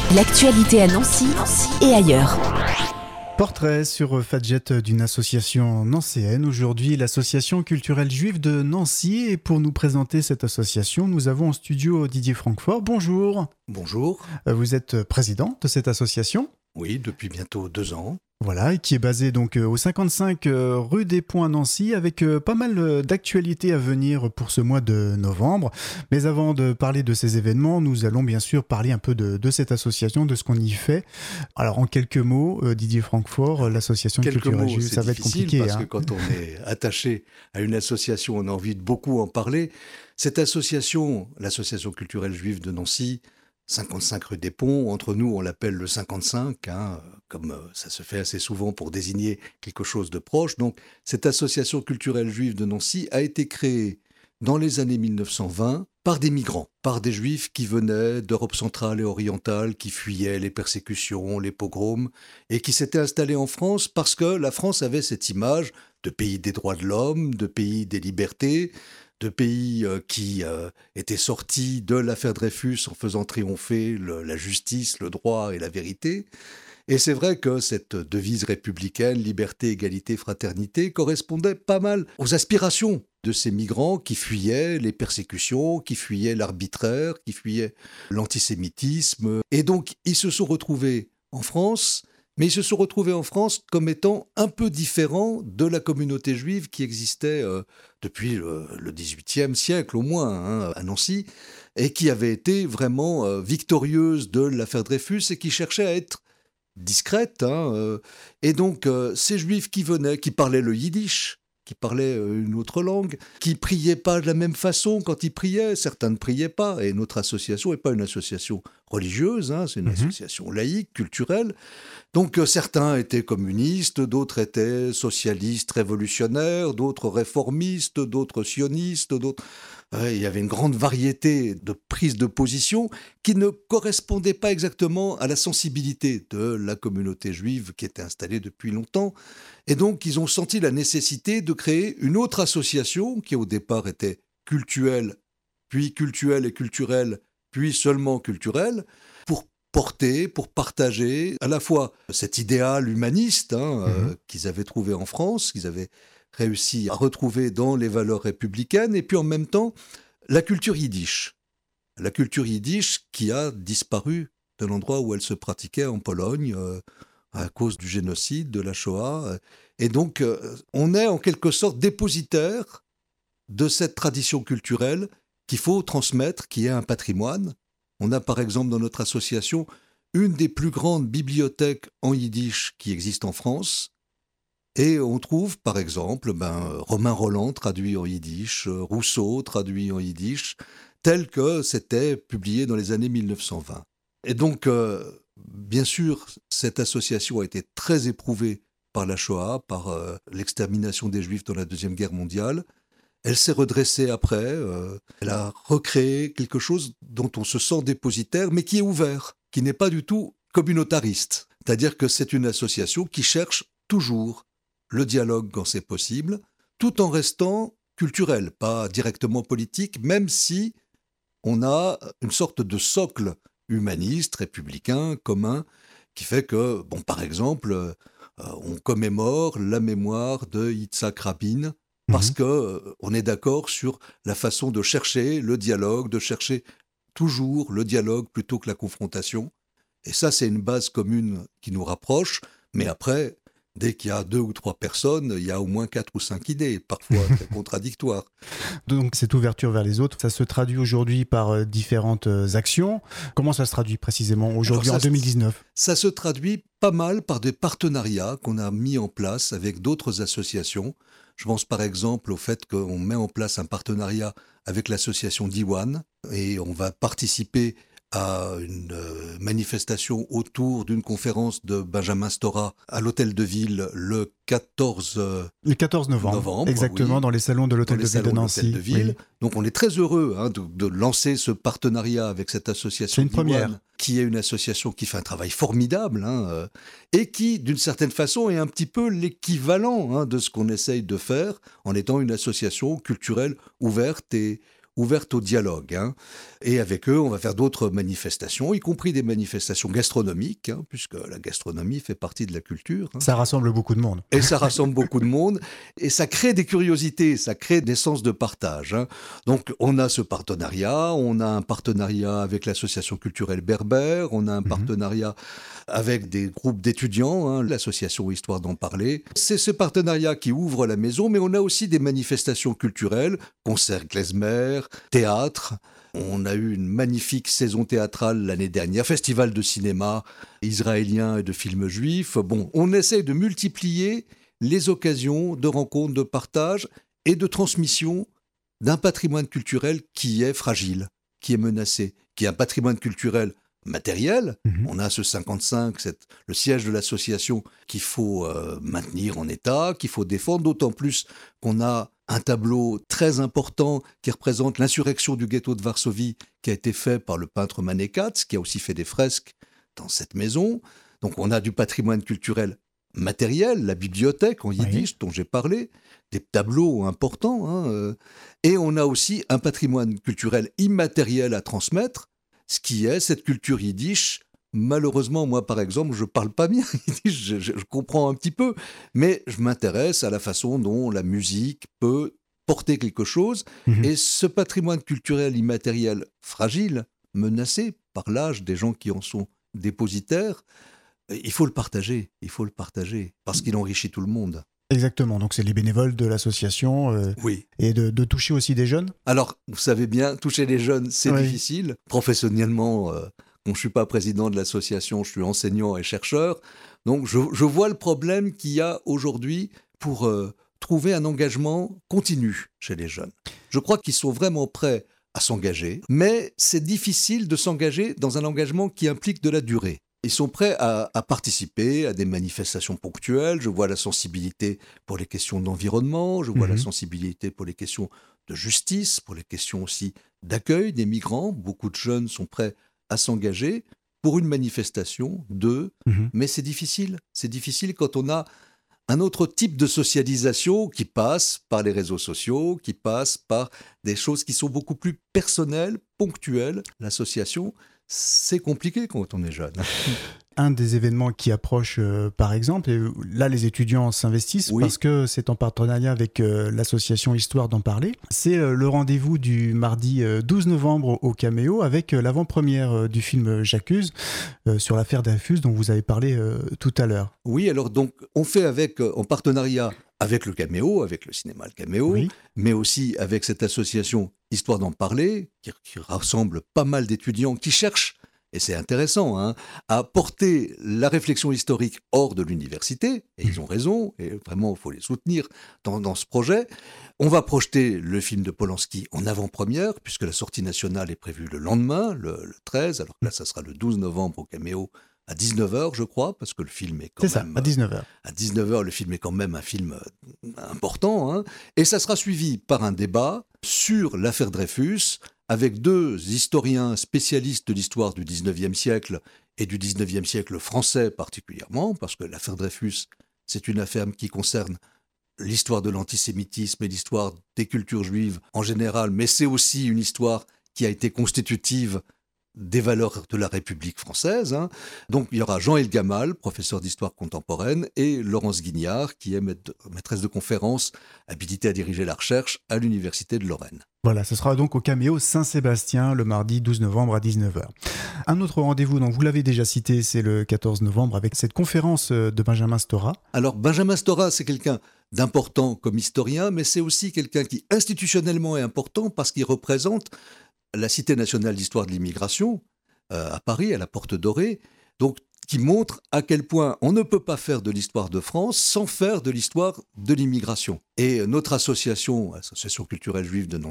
L'actualité à Nancy et ailleurs. Portrait sur Fadjet d'une association nancéenne. Aujourd'hui, l'association culturelle juive de Nancy. Et pour nous présenter cette association, nous avons en studio Didier Francfort. Bonjour. Bonjour. Vous êtes président de cette association ? Oui, depuis bientôt 2 ans. Voilà, et qui est basée donc au 55 rue des Ponts à Nancy, avec pas mal d'actualités à venir pour ce mois de novembre. Mais avant de parler de ces événements, nous allons bien sûr parler un peu de cette association, de ce qu'on y fait. Alors en quelques mots, Didier Francfort, l'association culturelle juive, ça va être compliqué. Parce que quand on est attaché à une association, on a envie de beaucoup en parler. Cette association, l'association culturelle juive de Nancy, 55 rue des Ponts, entre nous on l'appelle le 55, comme ça se fait assez souvent pour désigner quelque chose de proche. Donc cette association culturelle juive de Nancy a été créée dans les années 1920 par des migrants, par des juifs qui venaient d'Europe centrale et orientale, qui fuyaient les persécutions, les pogroms, et qui s'étaient installés en France parce que la France avait cette image de pays des droits de l'homme, de pays des libertés, de pays qui étaient sortis de l'affaire Dreyfus en faisant triompher la justice, le droit et la vérité. Et c'est vrai que cette devise républicaine, liberté, égalité, fraternité, correspondait pas mal aux aspirations de ces migrants qui fuyaient les persécutions, qui fuyaient l'arbitraire, qui fuyaient l'antisémitisme. Et donc, ils se sont retrouvés en France, mais ils se sont retrouvés en France comme étant un peu différents de la communauté juive qui existait depuis le XVIIIe siècle au moins, à Nancy, et qui avait été vraiment victorieuse de l'affaire Dreyfus et qui cherchait à être discrète. Et donc, ces juifs qui venaient, qui parlaient le yiddish, qui parlaient une autre langue, qui priaient pas de la même façon quand ils priaient, certains ne priaient pas, et notre association n'est pas une association religieuse, c'est une association laïque, culturelle. Donc certains étaient communistes, d'autres étaient socialistes, révolutionnaires, d'autres réformistes, d'autres sionistes, d'autres... il y avait une grande variété de prises de position qui ne correspondaient pas exactement à la sensibilité de la communauté juive qui était installée depuis longtemps. Et donc ils ont senti la nécessité de créer une autre association qui au départ était cultuelle, puis cultuelle et culturelle, puis seulement culturelle, pour porter, pour partager à la fois cet idéal humaniste qu'ils avaient trouvé en France, qu'ils avaient réussi à retrouver dans les valeurs républicaines, et puis en même temps la culture yiddish. La culture yiddish qui a disparu de l'endroit où elle se pratiquait en Pologne à cause du génocide, de la Shoah. Et donc on est en quelque sorte dépositaire de cette tradition culturelle qu'il faut transmettre, qui est un patrimoine. On a par exemple dans notre association une des plus grandes bibliothèques en yiddish qui existe en France. Et on trouve par exemple Romain Rolland traduit en yiddish, Rousseau traduit en yiddish, tel que c'était publié dans les années 1920. Et donc, bien sûr, cette association a été très éprouvée par la Shoah, par l'extermination des Juifs dans la Deuxième Guerre mondiale. Elle s'est redressée après, elle a recréé quelque chose dont on se sent dépositaire, mais qui est ouvert, qui n'est pas du tout communautariste. C'est-à-dire que c'est une association qui cherche toujours le dialogue quand c'est possible, tout en restant culturel, pas directement politique, même si on a une sorte de socle humaniste, républicain, commun, qui fait que, par exemple, on commémore la mémoire de Yitzhak Rabin, parce qu'on est d'accord sur la façon de chercher le dialogue, de chercher toujours le dialogue plutôt que la confrontation. Et ça, c'est une base commune qui nous rapproche, mais après, dès qu'il y a 2 ou 3 personnes, il y a au moins 4 ou 5 idées, parfois très contradictoires. Donc cette ouverture vers les autres, ça se traduit aujourd'hui par différentes actions. Comment ça se traduit précisément aujourd'hui en 2019 ? Ça se traduit pas mal par des partenariats qu'on a mis en place avec d'autres associations. Je pense par exemple au fait qu'on met en place un partenariat avec l'association Diwan et on va participer à une manifestation autour d'une conférence de Benjamin Stora à l'Hôtel de Ville le 14 novembre. Exactement, oui, dans les salons de l'Hôtel de Ville de Nancy. Oui. Donc on est très heureux de lancer ce partenariat avec cette association. C'est une première. Qui est une association qui fait un travail formidable et qui, d'une certaine façon, est un petit peu l'équivalent de ce qu'on essaye de faire en étant une association culturelle ouverte et ouverte au dialogue. Et avec eux, on va faire d'autres manifestations, y compris des manifestations gastronomiques, puisque la gastronomie fait partie de la culture. Ça rassemble beaucoup de monde. Et ça rassemble beaucoup de monde, et ça crée des curiosités, ça crée des sens de partage. Donc on a ce partenariat, on a un partenariat avec l'association culturelle berbère, on a un partenariat avec des groupes d'étudiants, l'association Histoire d'en parler. C'est ce partenariat qui ouvre la maison, mais on a aussi des manifestations culturelles, concerts klezmer, théâtre. On a eu une magnifique saison théâtrale l'année dernière, festival de cinéma israélien et de films juifs. Bon, on essaie de multiplier les occasions de rencontres, de partage et de transmission d'un patrimoine culturel qui est fragile, qui est menacé, qui est un patrimoine culturel matériel. On a ce 55, le siège de l'association qu'il faut maintenir en état, qu'il faut défendre, d'autant plus qu'on a un tableau très important qui représente l'insurrection du ghetto de Varsovie qui a été fait par le peintre Manet Katz, qui a aussi fait des fresques dans cette maison. Donc on a du patrimoine culturel matériel, la bibliothèque en yiddish dont j'ai parlé, des tableaux importants, et on a aussi un patrimoine culturel immatériel à transmettre, ce qui est cette culture yiddish. Malheureusement, moi, par exemple, je ne parle pas bien yiddish, je comprends un petit peu, mais je m'intéresse à la façon dont la musique peut porter quelque chose. Et ce patrimoine culturel immatériel fragile, menacé par l'âge des gens qui en sont dépositaires, il faut le partager, parce qu'il enrichit tout le monde. Exactement, donc c'est les bénévoles de l'association et de toucher aussi des jeunes. Alors, vous savez bien, toucher les jeunes, c'est difficile. Professionnellement, quand je ne suis pas président de l'association, je suis enseignant et chercheur. Donc, je vois le problème qu'il y a aujourd'hui pour trouver un engagement continu chez les jeunes. Je crois qu'ils sont vraiment prêts à s'engager, mais c'est difficile de s'engager dans un engagement qui implique de la durée. Ils sont prêts à participer à des manifestations ponctuelles. Je vois la sensibilité pour les questions d'environnement, je vois la sensibilité pour les questions de justice, pour les questions aussi d'accueil des migrants. Beaucoup de jeunes sont prêts à s'engager pour une manifestation, mais c'est difficile. C'est difficile quand on a un autre type de socialisation qui passe par les réseaux sociaux, qui passe par des choses qui sont beaucoup plus personnelles, ponctuelles. L'association, c'est compliqué quand on est jeune. Un des événements qui approche, par exemple, et là les étudiants s'investissent parce que c'est en partenariat avec l'association Histoire d'en parler, c'est le rendez-vous du mardi 12 novembre au Caméo avec l'avant-première du film J'accuse sur l'affaire Dreyfus dont vous avez parlé tout à l'heure. Oui, alors donc on fait en partenariat avec le Caméo, avec le cinéma Le Caméo, mais aussi avec cette association Histoire d'en parler, qui rassemble pas mal d'étudiants qui cherchent, et c'est intéressant, à porter la réflexion historique hors de l'université, et ils ont raison, et vraiment il faut les soutenir dans ce projet. On va projeter le film de Polanski en avant-première, puisque la sortie nationale est prévue le lendemain, le 13, alors que là ça sera le 12 novembre au Caméo, à 19h, je crois, parce que le film est quand même... à 19h. À 19h, le film est quand même un film important. Et ça sera suivi par un débat sur l'affaire Dreyfus, avec deux historiens spécialistes de l'histoire du 19e siècle et du 19e siècle français particulièrement, parce que l'affaire Dreyfus, c'est une affaire qui concerne l'histoire de l'antisémitisme et l'histoire des cultures juives en général, mais c'est aussi une histoire qui a été constitutive des valeurs de la République française. Donc il y aura Jean Elgamal, professeur d'histoire contemporaine, et Laurence Guignard, qui est maîtresse de conférences habilitée à diriger la recherche à l'Université de Lorraine. Voilà, ce sera donc au Caméo Saint-Sébastien le mardi 12 novembre à 19h. Un autre rendez-vous, donc vous l'avez déjà cité, c'est le 14 novembre avec cette conférence de Benjamin Stora. Alors Benjamin Stora, c'est quelqu'un d'important comme historien, mais c'est aussi quelqu'un qui institutionnellement est important parce qu'il représente la Cité nationale d'histoire de l'immigration à Paris, à la Porte Dorée, donc qui montre à quel point on ne peut pas faire de l'histoire de France sans faire de l'histoire de l'immigration. Et notre association culturelle juive de Nancy,